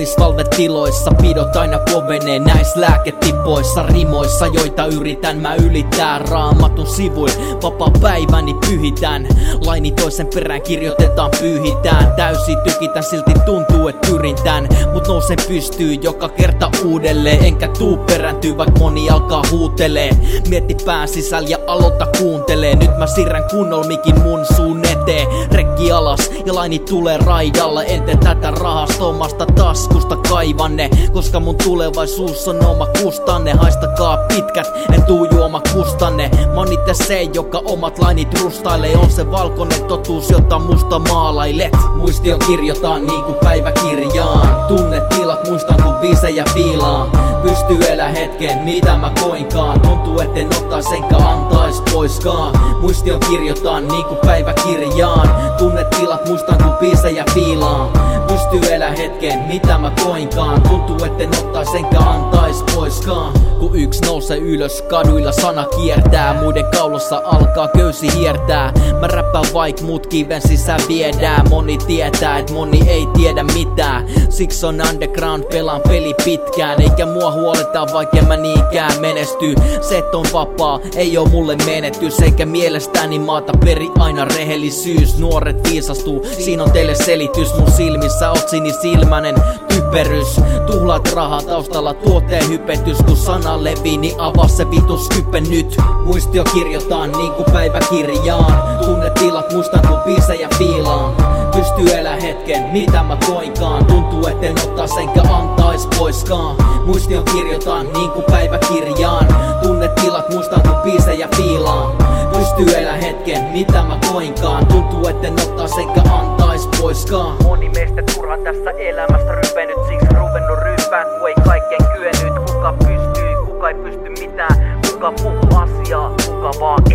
valvetiloissa pidot aina kovenee näis lääketipoissa. Rimoissa, joita yritän mä ylittää Raamatun sivuin. Vapaa päiväni pyhitän, laini toisen perään kirjoitetaan, pyyhitään. Täysi tykitän, silti tuntuu et pyritän, mut nousen pystyy joka kerta uudelleen. Enkä tuu perääntyy, vaik moni alkaa huutelee. Mietti pään sisällä ja aloita kuuntelee. Nyt mä siirrän kunnolmikin mun suun eteen. Rekki alas ja laini tulee raidalle. En tee tätä rahasta omasta taskusta kaivanne, koska mun tulevaisuus on oma kustanne. Haistakaa pitkät, en tuu juoma kustanne. Mä oon itse se, joka omat lainit rustailee. On se valkoinen totuus, jota musta maalailet. Muistio kirjoitaan niinku päiväkirjaan. Tunnetilat muistan kun biisejä fiilaan. Pystyy elää hetken, mitä mä koinkaan. Tuntuu etten ottais enkä antais poiskaan. Muistio kirjoitaan niinku päiväkirjaan. Tunnetilat muistan kun biisejä fiilaan. Pystyy elää hetken, mitä mä koinkaan. Tuntuu etten ottais enkä antais poiskaan. Kun yks nousee ylös, kaduilla sana kiertää. Muiden kaulossa alkaa köysi hiertää. Mä räppään vaik mut kiven sisään viedään. Moni tietää, et moni ei tiedä mitään. Siksi on underground, pelaan peli pitkään. Eikä mua huoleta, vaikka mä niinkään menesty. Se et on vapaa, ei oo mulle menetys. Eikä mielestäni maata peri aina rehellisyys. Nuoret viisastuu, siinä on teille selitys. Mun silmissä oot sinisilmänen typerys. Tuhlaat rahaa taustalla tuotteen hypetys. Kun sana levii, niin avaa se vitus kyppe nyt. Muistio kirjoitaan niinku päiväkirjaan. Tunnetilat muistan kun biisejä fiilaan. Pystyy elää hetken, mitä mä koinkaan. Tuntuu etten ottais enkä antais poiskaan. Muistio kirjoitaan niinku päiväkirjaan. Tunnetilat muistan kun biisejä fiilaan. Pystyy elää hetken, mitä mä koinkaan. Tuntuu etten ottais enkä antais poiskaan. Moni meistä turhan tässä elämästä rypenyt. Siksi ruvennut ryppään, kun ei kaikkeen kyennyt. Kuka pystyy, kuka ei pysty mitään. Kuka puhuu asiaa, kuka vaan